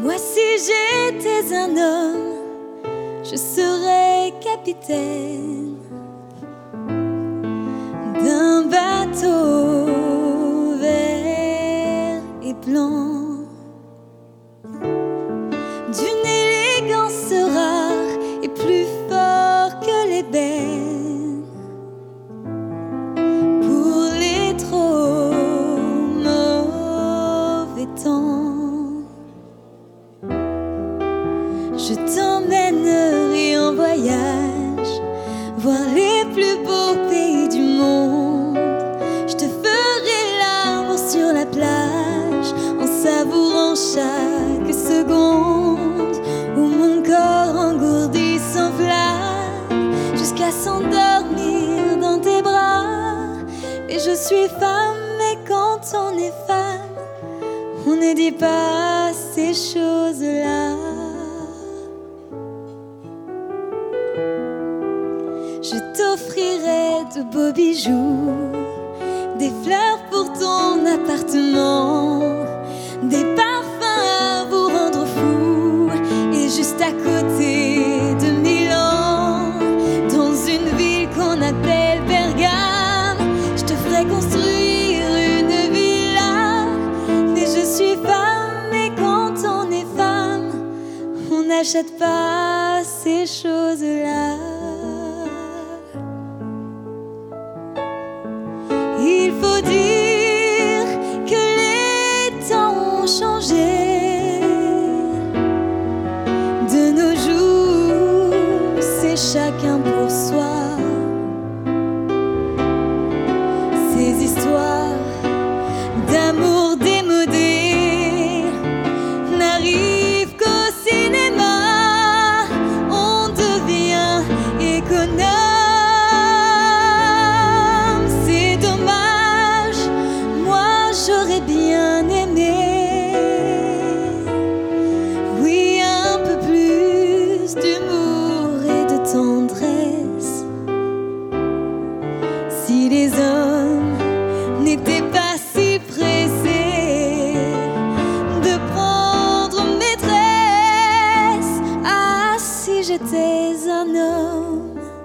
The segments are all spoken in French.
Moi si j'étais un homme, je serais capitaine d'un bateau vert et blanc, d'une élégance rare et plus fort que l'ébène, pour les trop mauvais temps. Je t'emmènerai en voyage, voir les plus beaux pays du monde. Je te ferai l'amour sur la plage, en savourant chaque seconde, où mon corps engourdi s'enflamme, jusqu'à s'endormir dans tes bras. Et je suis femme, mais quand on est femme, on ne dit pas ces choses-là. Je t'offrirai de beaux bijoux, des fleurs pour ton appartement, des parfums à vous rendre fou. Et juste à côté de Milan, dans une ville qu'on appelle Bergame, je te ferai construire une villa. Mais je suis femme, et quand on est femme, on n'achète pas ces choses-là. Il faut dire que les temps ont changé. De nos jours, c'est chacun pour soi. Ces histoires d'amour démodé n'arrivent qu'au cinéma. On devient économe. J'aurais bien aimé, oui, un peu plus d'humour et de tendresse. Si les hommes n'étaient pas si pressés de prendre maîtresse. Ah, si j'étais un homme,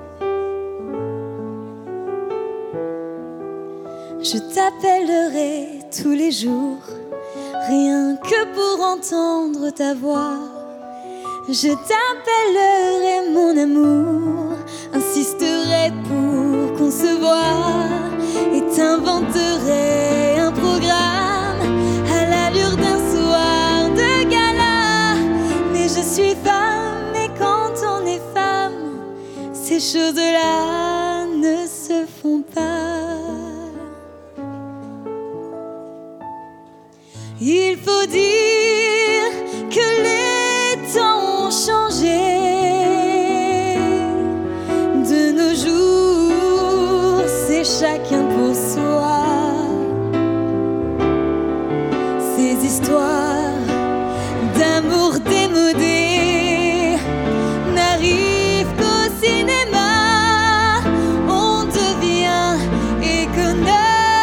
je t'appellerai tous les jours, rien que pour entendre ta voix. Je t'appellerai mon amour, insisterai pour qu'on se voie, et t'inventerai un programme à l'allure d'un soir de gala. Mais je suis femme, et quand on est femme, ces choses-là ne se font pas. Il faut dire que les temps ont changé. De nos jours, c'est chacun pour soi. Ces histoires d'amour démodé n'arrivent qu'au cinéma. On devient économe.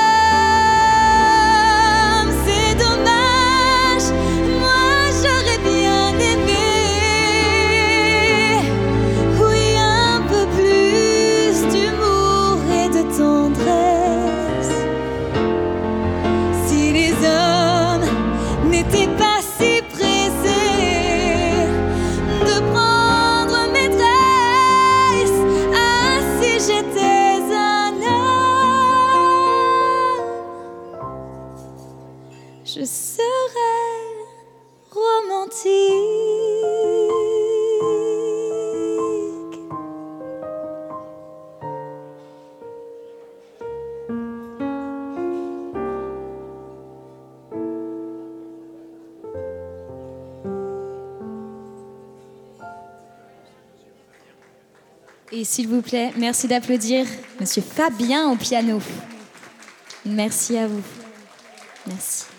N'étais pas si pressé de prendre maîtresse. Ah, si j'étais un homme, je serais romantique. Et s'il vous plaît, merci d'applaudir Monsieur Fabien au piano. Merci à vous. Merci.